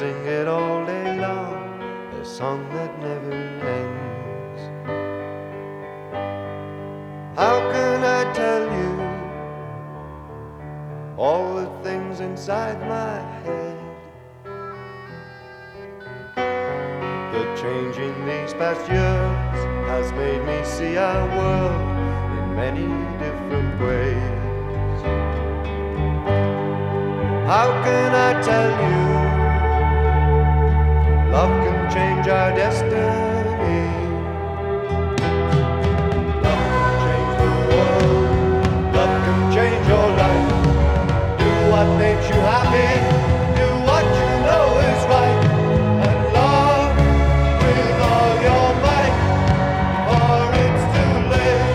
sing it all day long, a song that never ends. How can I tell you all the things inside my head? The change in these past years has made me see our world in many different ways. How can I tell you love can change our destiny? Love can change the world. Love can change your life. Do what makes you happy. Do what you know is right. And love with all your might, or it's too late.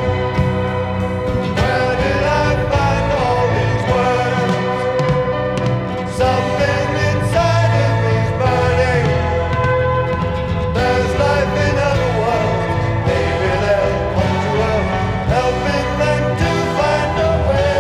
Where did I find all these words? Something inside of me's burning. There's life in other worlds. Maybe they'll come to earth, helping them to find a way.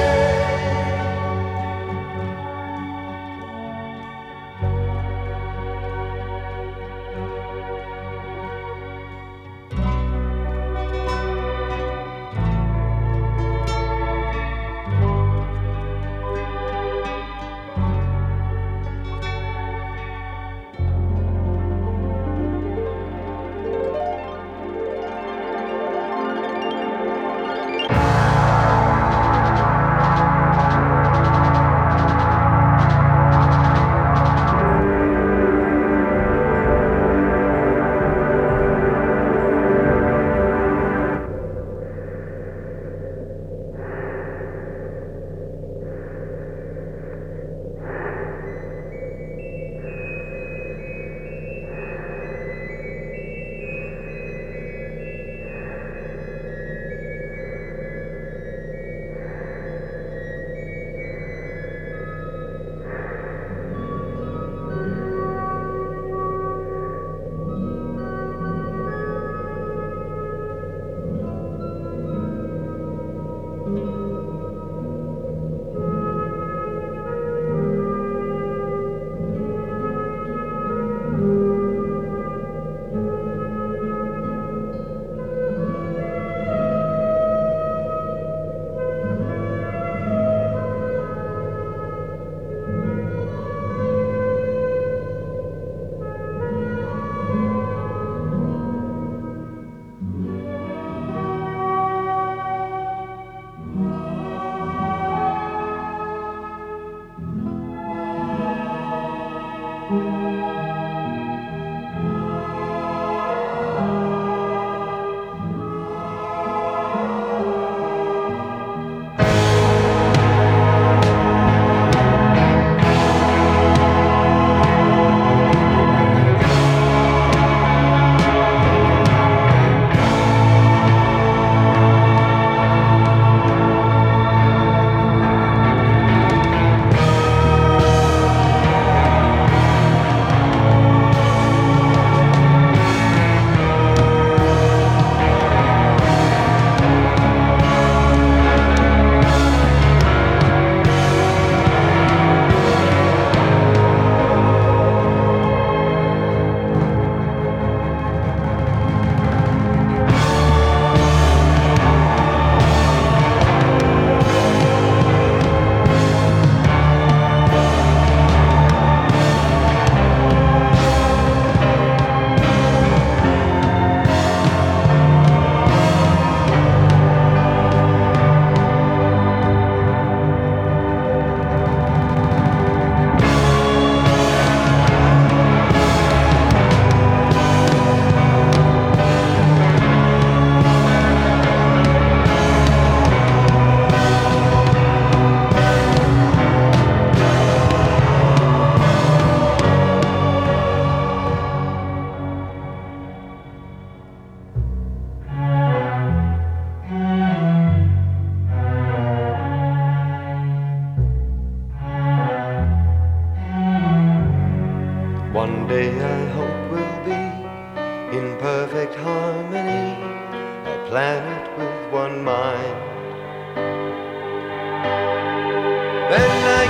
One day I hope we'll be in perfect harmony, a planet with one mind. Then I